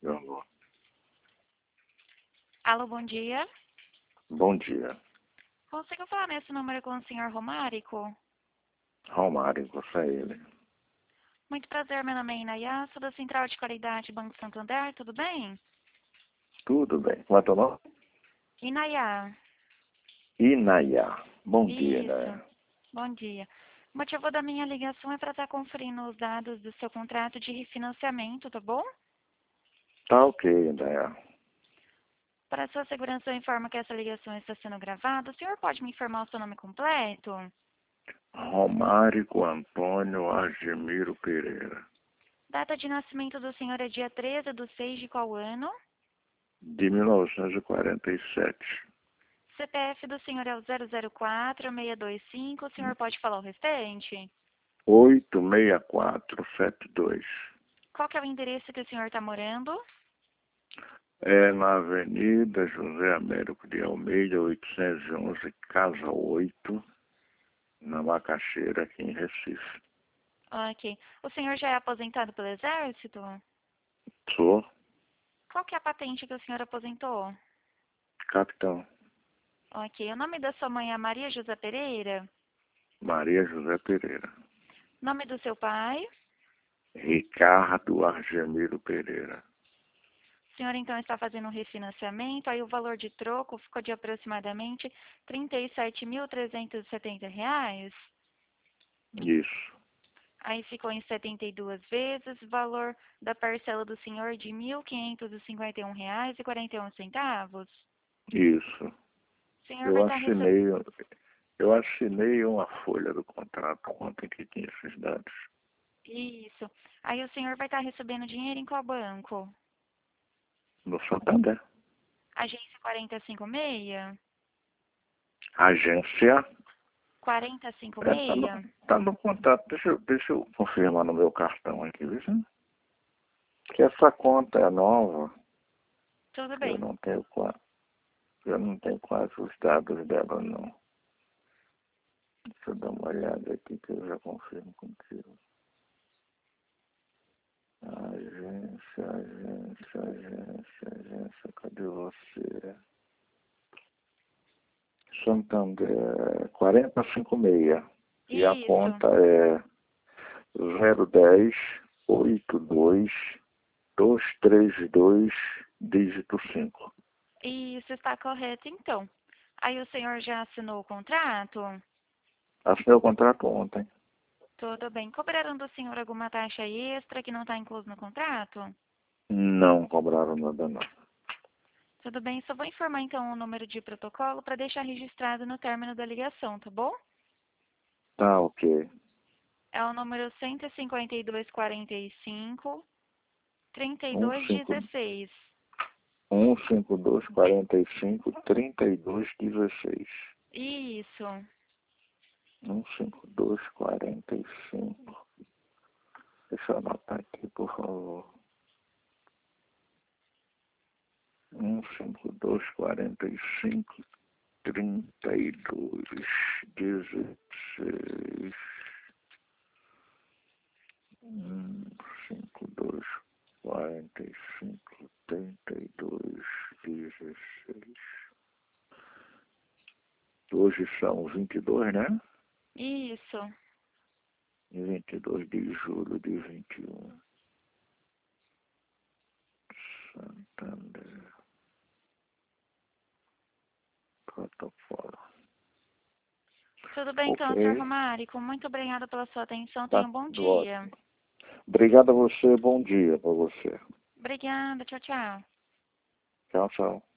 amor. Alô, bom dia. Bom dia. Consigo falar nesse número com o senhor Romárico? Romário, você é ele. Muito prazer, meu nome é Inayá, sou da Central de Qualidade Banco Santander, tudo bem? Tudo bem. Como é teu nome? Inayá. Inayá. Bom dia, Isso. Inayá. Bom dia. O motivo da minha ligação é para estar conferindo os dados do seu contrato de refinanciamento, tá bom? Tá ok, Inayá. Para sua segurança, eu informo que essa ligação está sendo gravada. O senhor pode me informar o seu nome completo? Romário Antônio Argemiro Pereira. Data de nascimento do senhor é dia 13/6 de qual ano? De 1947. CPF do senhor é o 004-625. O senhor pode falar o restante? 86472. Qual que é o endereço que o senhor está morando? É na Avenida José Américo de Almeida, 811, Casa 8, na Macaxeira, aqui em Recife. Ok. O senhor já é aposentado pelo Exército? Sou Qual que é a patente que o senhor aposentou? capitão Ok. O nome da sua mãe é Maria José Pereira? Maria José Pereira. Nome do seu pai? Ricardo Argemiro Pereira. O senhor então está fazendo um refinanciamento, aí o valor de troco ficou de aproximadamente R$ 37.370. Isso, Aí ficou em 72 vezes, o valor da parcela do senhor de R$ 1.551,41. isso. O senhor vai Eu estar recebendo... assinei, eu assinei uma folha do contrato ontem que tinha esses dados. Isso. Aí o senhor vai estar recebendo dinheiro em qual banco? No Santander. Agência 456? Agência. Tá 456? no contrato. Deixa eu confirmar no meu cartão aqui, viu? Que essa conta é nova. Tudo Eu bem. não tenho quase os dados dela, não. Deixa eu dar uma olhada aqui que eu já confirmo contigo. Agência, cadê você? Santander 456. E a Isso. conta é 010-82-232, dígito 5. Isso está correto, então. Aí o senhor já assinou o contrato? Assinei o contrato ontem. Tudo bem. Cobraram do senhor alguma taxa extra que não está incluso no contrato? Não cobraram nada, não. Tudo bem. Só vou informar, então, o número de protocolo para deixar registrado no término da ligação, tá bom? Tá, ok. É o número 15245 15 3216. 152-45-32-16. Isso. 152-45. Deixa eu anotar aqui, por favor. 152-45-32-16. 152-45-32-16. Hoje são 22, né? Isso. 22 de julho de 21. Santander. Protocolo. Tudo bem, então, Ok. senhor Romárico. Muito obrigada pela sua atenção. Tenha Tá um bom tudo dia. ótimo. Obrigado a você. Bom dia para você. Obrigada. Tchau, tchau. Tchau, tchau.